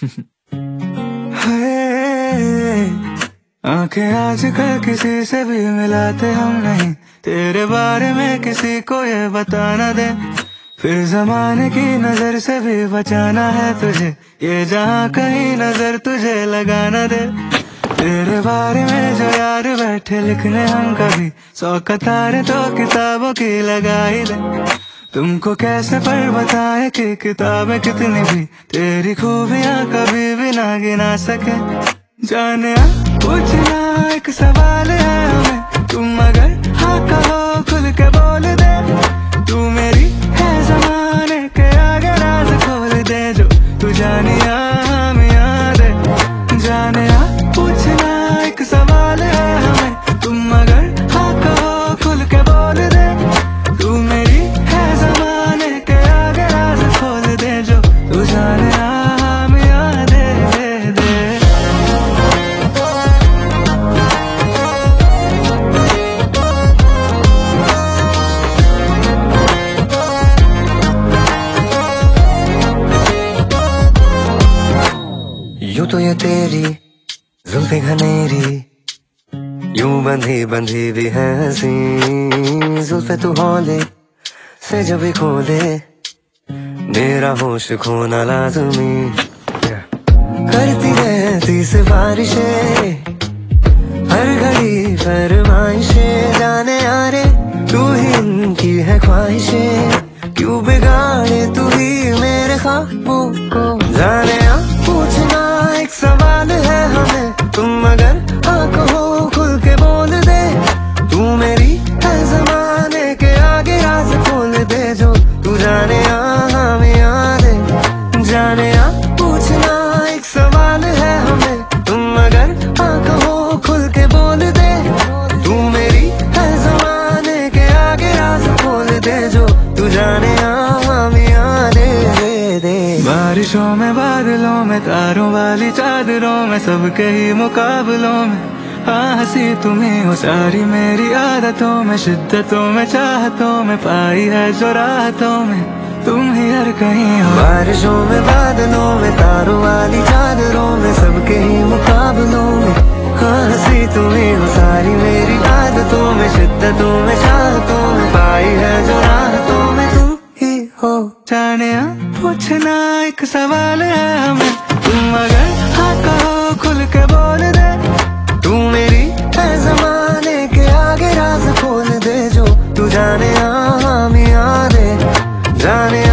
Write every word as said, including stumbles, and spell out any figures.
आंखें आजकल किसी से भी मिलाते हम नहीं, तेरे बारे में किसी को ये बताना दे, फिर जमाने की नजर से भी बचाना है तुझे, ये जहां कहीं नजर तुझे लगाना दे। तेरे बारे में जो यार बैठे लिखने हम कभी सौ कतारें तो किताबों की लगा ही दे। तुमको कैसे पर बताए कि किताबें कितनी भी तेरी खूबियां कभी भी ना गिना सके। जाने पूछना एक सवाल है हमें, तुम अगर हाँ कहो खुल के बोल दे, तू मेरी है ज़माने के आगे राज खोल दे, जो तू जानिया हम याद है। जाने पूछना एक सवाल है हमें, तुम अगर हाँ कहो खुल के बोल दे, तू मेरी है ज़माने के आगे राज खोल दे, जो तू जानिया हम याद है। यूं तो ये तेरी जुल्फे घनेरी, यूं बंधी बंधी भी है हंसी, जुल्फे तू हौले से जब भी खोले, मेरा होश खोना लाजमी। करती रहती सिफारिशें, हर घड़ी फरमाइशें, जाने यारे तू ही इनकी है ख्वाहिशें, क्यों बिगाड़े तू ही मेरे ख्वाबों को। जाने आ पूछना एक सवाल है हमें, तुम अगर हाँ कहो खुल के बोल दे, तू मेरी है ज़माने के आगे राज खोल दे, जो तू जाने आ हम याद है। जाने आ पूछना एक सवाल है हमें, तुम अगर हाँ कहो खुल के बोल दे, तू मेरी है ज़माने के आगे राज खोल दे, जो तू जाने आ हम याद दे दे। बारिशों में बादलों में तारों वाली चादरों में सबके ही मुकाबलों में हाँ हंसी तुम्ही हो सारी मेरी आदतों में, शिद्दतों में चाहतों में पाई है जो राहतों में, तुम ही हर कहीं हो। बारिशों में बादलों में तारों वाली चादरों में सबके ही मुकाबलों में हाँ हंसी तुम्ही हो सारी मेरी आदतों में, शिद्दतों में चाहतों में पाई है जो राहतों में, तुम ही हो। जाने पूछना एक सवाल है हमें, तुम अगर हाँ कहो खुल के बोल दे, तू मेरी है ज़माने के आगे राज खोल दे, जो तू जाने आ हम याद है। जाने